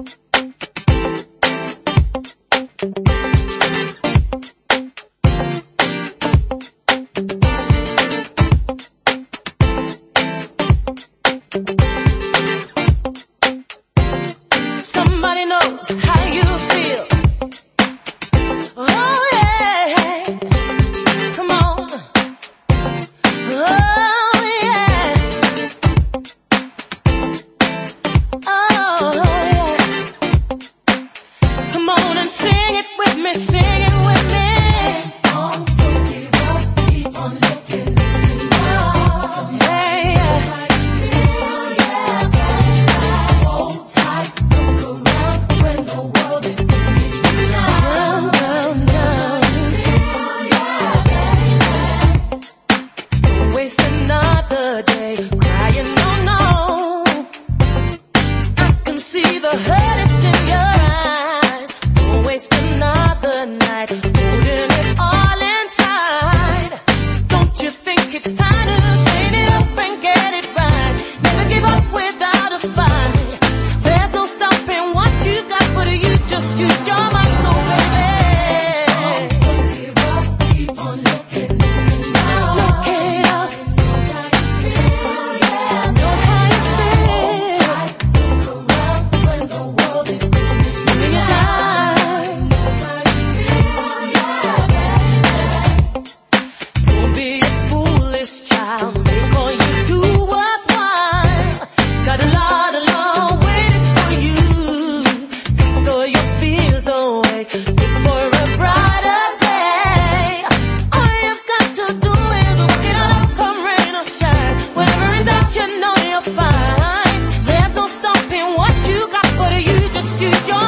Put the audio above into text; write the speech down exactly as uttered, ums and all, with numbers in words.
Somebody knows how you feel. Oh yeah, come on. Oh yeah, oh yeah. Come on and sing it with me, sing it with me. Keep on, don't give up, keep on looking, looking up. Yeah, yeah. Hold tight, look around when the world is moving down, down, down. Don't waste another day crying, no, no. I can see the hurt is in your eyes. Don't waste another night holding it all inside. Don't you think it's time to shake it up and get it right? Never give up without a fight. There's no stopping what you got, but you just use your mind, so baby. Don't give up, keep on looking, looking up. Look it up. Knows how you feel, yeah. Knows how you feel. Hold tight, look around when the world is moving you down. Knows how you feel, yeah. Don't be a foolish child, make all you do worthwhile. Got a lot of love waiting for you. Throw your fears away, look for a brighter day. All you've got to do is look it up, come rain or shine. Whenever in doubt, you know you're fine. There's no stopping what you got, but you just use your